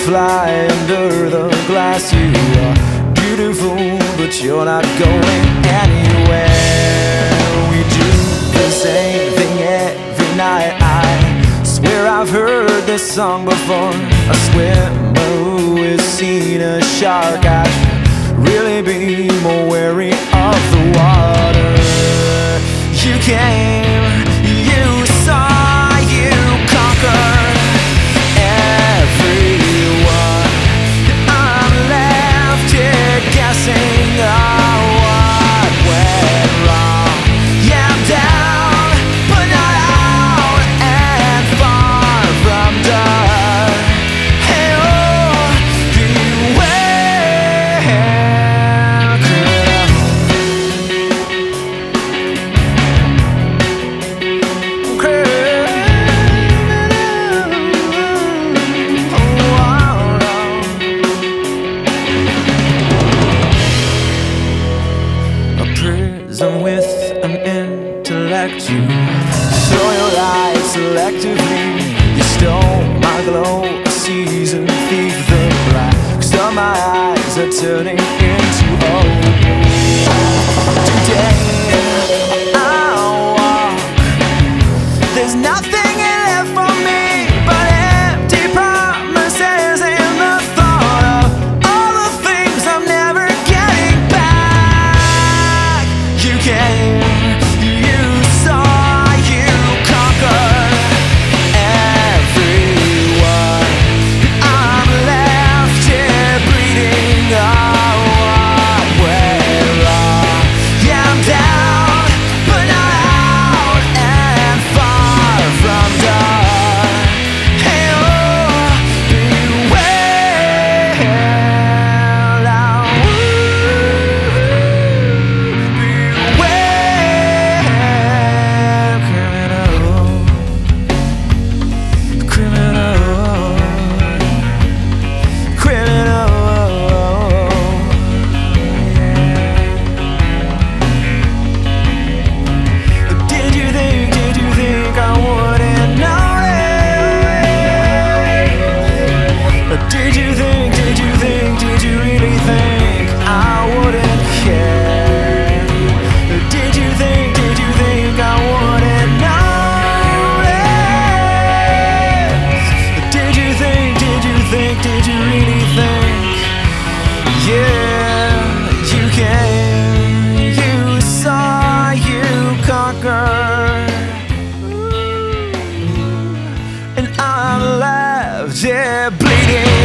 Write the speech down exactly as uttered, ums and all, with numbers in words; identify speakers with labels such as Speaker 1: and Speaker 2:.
Speaker 1: fly under the glass. You are beautiful, but you're not going anywhere. We do the same thing every night. I swear I've heard this song before. A swimmer who has seen a shark, I should really be more wary of the water. You came, you saw, you conquered everyone. I'm left here guessing oh, what went wrong. Yeah, I'm down, but not out, and far from done. Hey, oh, beware, criminal. Prison with an intellect. You throw your light selectively. You stole my glow, a seasoned thief. The blacks of my eyes are turning into hope. Today I walk, there's nothing left for me but empty promises and the thought of all the things I'm never getting back. You came, you saw, you conquered everyone. I'm left here bleeding. Oh, what went wrong? Yeah, I'm down, but not out, and far from done. Hey, oh, beware now. Beware, criminal, criminal, criminal. Did you think, did you think I wouldn't notice? Did you think, did you think, did you really think I wouldn't care? Did you think, did you think I wouldn't notice? Did you think, did you think, did you really think? Yeah, you came, you saw, you conquered, and I'm left here bleeding.